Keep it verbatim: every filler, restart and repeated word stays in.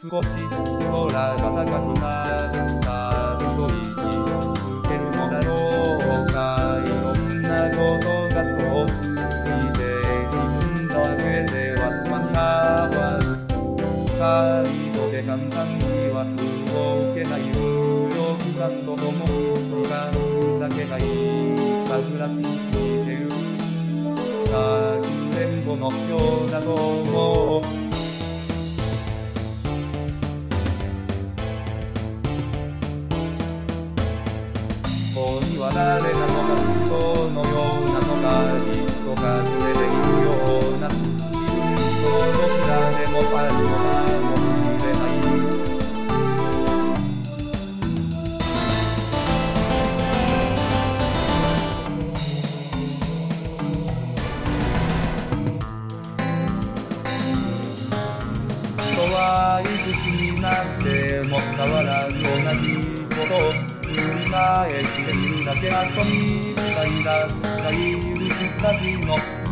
少し空が高くなった一人につけるのだろうか。いろんなことが遠すぎて自分だけでは間に合わず、最後で簡単には動けない無力感とともに時間だけがいたずらにしてる。かくれんぼのようだと思う。恋は誰なのか、どのようなのか、じっと隠れているような、自分とどちらでもあるのかもしれない。いくつになっても変わらず同じことを繰り返しているだけ。遊びみたいだったイルスたちの